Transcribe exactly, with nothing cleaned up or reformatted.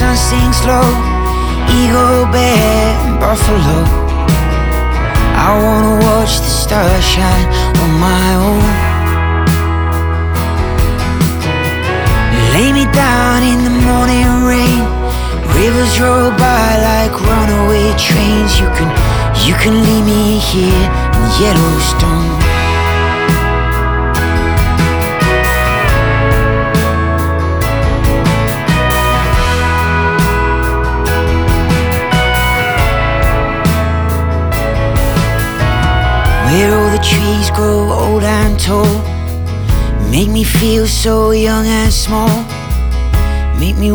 down, sing slow. Eagle, bear, and buffalo. I wanna watch the stars shine on my own. Lay me down in the morning rain. Rivers roll by like runaway trains. You can, you can leave me here in Yellowstone. Where all the trees grow old and tall, make me feel so young and small. Make me